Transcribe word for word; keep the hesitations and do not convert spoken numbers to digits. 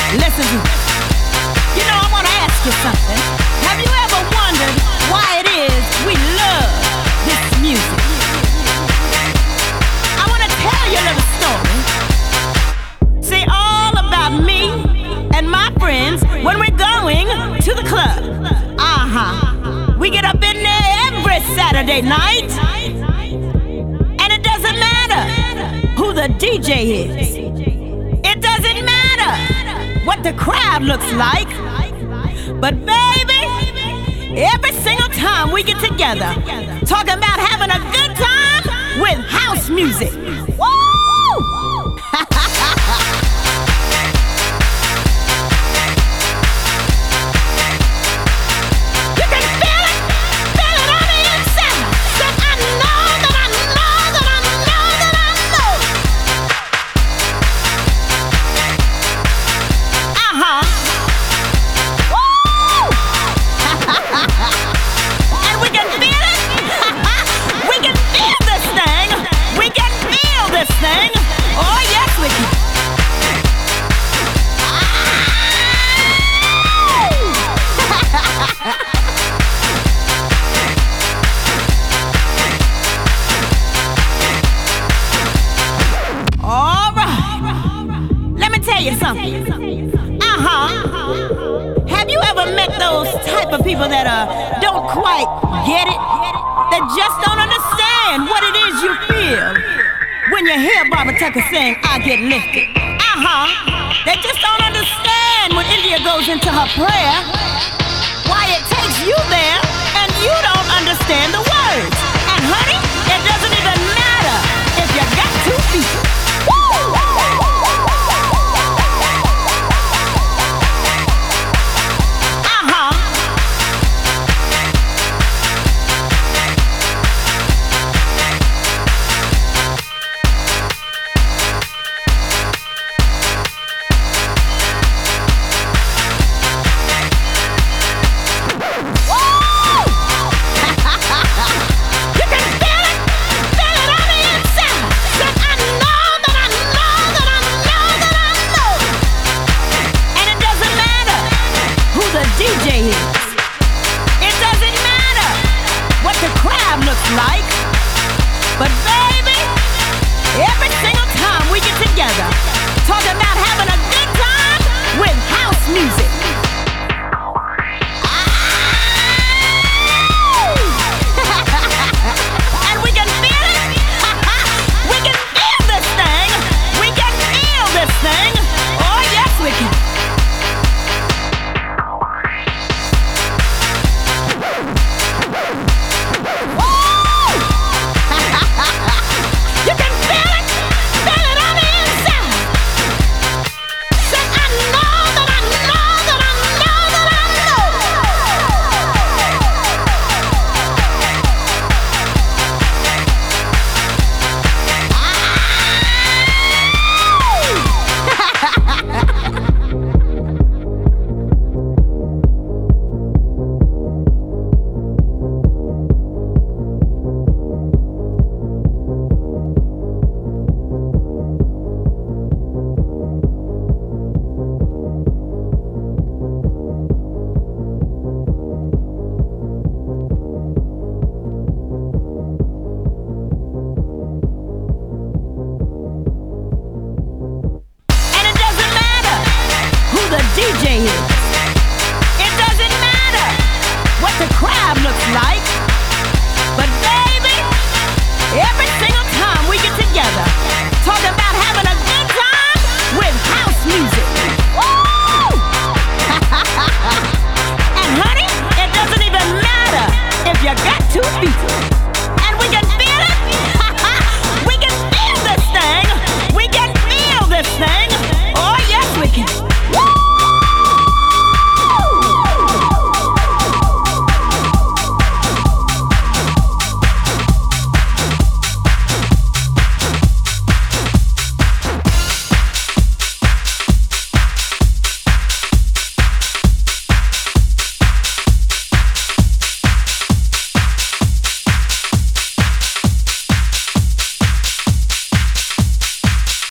Listen to me. You know, I want to ask you something. Have you ever wondered why it is we love this music? I want to tell you a little story. See, all about me and my friends when we're going to the club. Uh-huh. We get up in there every Saturday night. And it doesn't matter who the D J is. It doesn't matter what the crowd looks like. But baby, every single time we get together, talking about having a good time with house music. Woo! Thing. Oh yes, we can. All right. Let me tell you something. Uh-huh. Have you ever met those type of people that uh don't quite get it? That just don't understand what it is you feel when you hear Barbara Tucker sing, I Get Lifted. Uh-huh. They just don't understand when India goes into her prayer, why it takes you there and you don't understand the words. And honey, it doesn't even matter if you got two feet. Woo! Like, but baby, every single time we get together, talking about having a good time with house music. And we can feel it. We can feel this thing. We can feel this thing. Oh yes, we can. D J is. It doesn't matter what the crowd looks like.